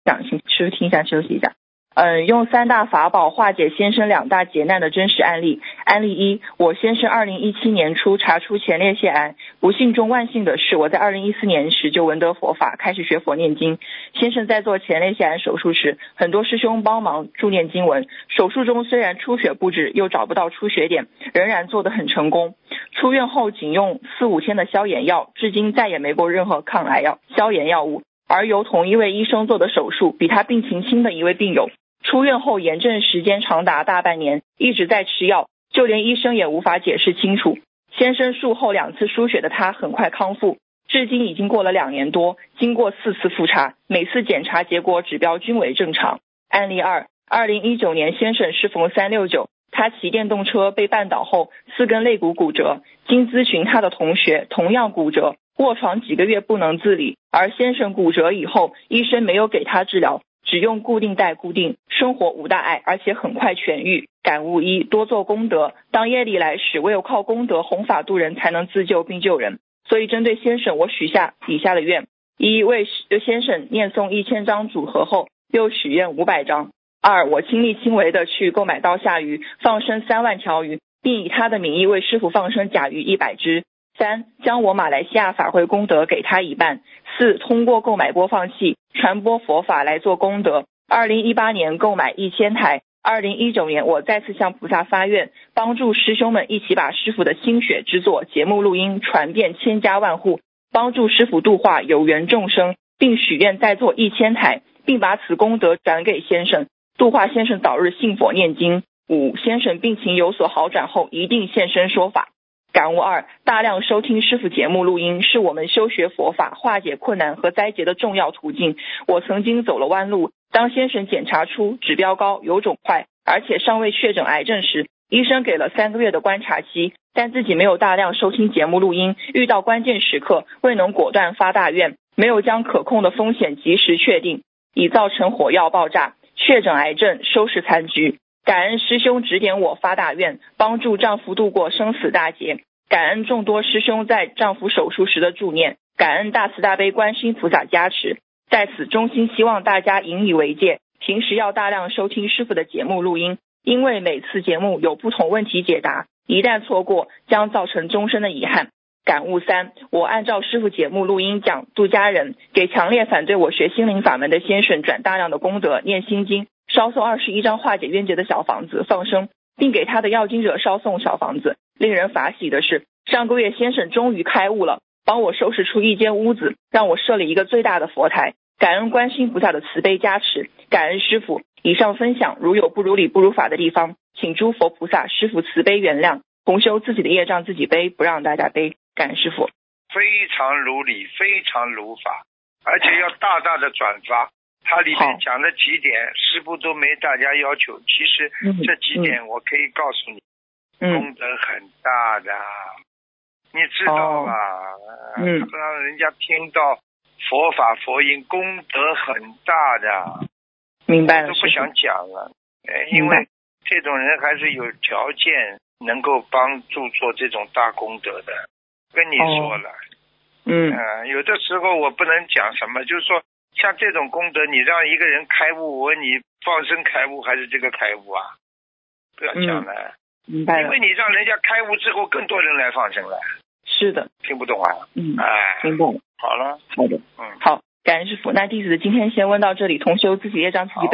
讲，请师父听一下，休息一下。用3大法宝化解先生2大劫难的真实案例。案例1，我先生2017年初查出前列腺癌，不幸中万幸的是，我在2014年时就闻得佛法，开始学佛念经。先生在做前列腺癌手术时，很多师兄帮忙助念经文，手术中虽然出血不止，又找不到出血点，仍然做得很成功。出院后仅用4-5天的消炎药，至今再也没过任何抗癌药、消炎药物。而由同一位医生做的手术，比他病情轻的一位病友，出院后炎症时间长达大半年，一直在吃药，就连医生也无法解释清楚。先生术后2次输血的他很快康复，至今已经过了2年多，经过4次复查，每次检查结果指标均为正常。案例2， 2019年先生适逢369，他骑电动车被绊倒后4根肋骨骨折，经咨询他的同学同样骨折，卧床几个月不能自理，而先生骨折以后，医生没有给他治疗，只用固定带固定，生活无大碍，而且很快痊愈。感悟1，多做功德，当业力来时，唯有靠功德弘法度人，才能自救并救人。所以针对先生，我许下以下的愿： 1， 为先生念诵1000张组合后，又许愿500张。2，我亲力亲为的去购买刀下鱼，放生3万条鱼，并以他的名义为师父放生甲鱼100只。3，将我马来西亚法会功德给他一半。4，通过购买播放器传播佛法来做功德。2018年购买1000台。2019年我再次向菩萨发愿，帮助师兄们一起把师父的心血之作节目录音传遍千家万户，帮助师父度化有缘众生，并许愿再做1000台，并把此功德转给先生，度化先生早日信佛念经。5，先生病情有所好转后，一定现身说法。感悟2，大量收听师父节目录音是我们修学佛法、化解困难和灾劫的重要途径。我曾经走了弯路，当先生检查出指标高、有肿块，而且尚未确诊癌症时，医生给了3个月的观察期，但自己没有大量收听节目录音，遇到关键时刻未能果断发大愿，没有将可控的风险及时确定，已造成火药爆炸，确诊癌症，收拾残局。感恩师兄指点我发大愿，帮助丈夫度过生死大劫。感恩众多师兄在丈夫手术时的助念，感恩大慈大悲观世音菩萨加持。在此衷心希望大家引以为戒，平时要大量收听师父的节目录音，因为每次节目有不同问题解答，一旦错过将造成终身的遗憾。感悟3，我按照师父节目录音讲度家人，给强烈反对我学心灵法门的先生转大量的功德，念心经，烧送21张化解冤结的小房子放生，并给他的要经者烧送小房子。令人法喜的是，上个月先生终于开悟了，帮我收拾出一间屋子，让我设了一个最大的佛台。感恩观世音菩萨的慈悲加持，感恩师父。以上分享如有不如理不如法的地方，请诸佛菩萨师父慈悲原谅，同修自己的业障自己背，不让大家背。感恩师父。 非常如理，非常如法，而且要大大的转发。它里面讲的几点，师父都没大家要求。其实这几点我可以告诉你，功德很大的，你知道吧？让人家听到佛法佛音，功德很大的。 明白了， 都不想讲了，因为这种人还是有条件能够帮助做这种大功德的。跟你说了，有的时候我不能讲什么，就是说像这种功德，你让一个人开悟，我问你放生开悟还是这个开悟啊？不要讲了， 明白了。 因为你让人家开悟之后，更多人来放生了。 是的， 听不懂啊？ 明白了。 好了， 好的，好，感恩师父。那弟子今天先问到这里，同修自己业障自己背。